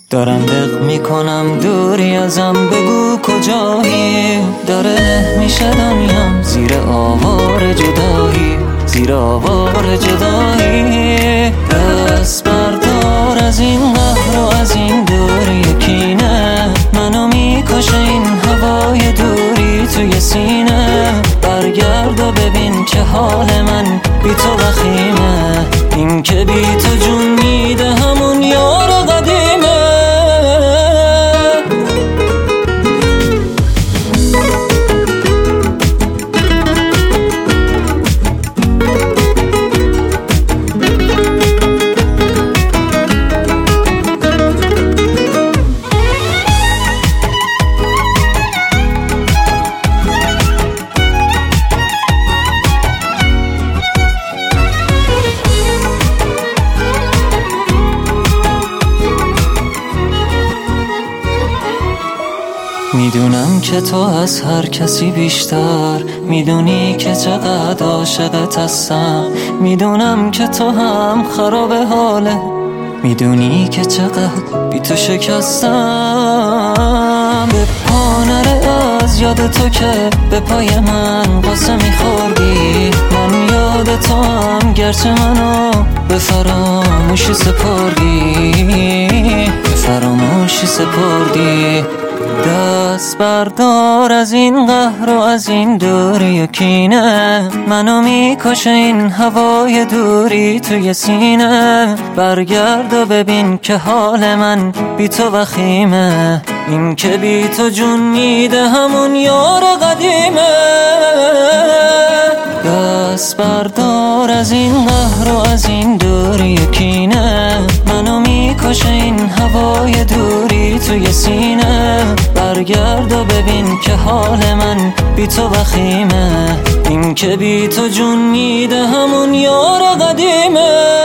دارم دق میکنم دوری ازم، بگو کجایی؟ داره له میشه دنیام زیر آوار جدایی، زیر آوار جدایی. دست بردار از این قهر و از این دوری کینه، منو میکشه این هوای دوری توی سینه. برگرد و ببین که حال من بی تو وخیمه، این که بی تو جون میده همون یار قدیمه. میدونم که تو از هر کسی بیشتر میدونی که چقدر عاشقت هستم، میدونم که تو هم خراب حاله، میدونی که چقدر بی تو شکستم. به پا نره از یاد تو که به پای من قصه میخوردی، من یاد تو هم گرچه منو به فراموشی سپردی، به فراموشی سپردی. دست بردار از این قهر و از این دوری و کینه، منو میکشه این هوای دوری توی سینه. برگرد و ببین که حال من بی تو وخیمه، این که بی تو جون میده همون یار قدیمه. دست بردار از این قهر و از این دوری و کینه، منو میکشه این هوای دوری توی سینه. برگرد و ببین که حال من بی تو وخیمه، این که بی تو جون میده همون یار قدیمه.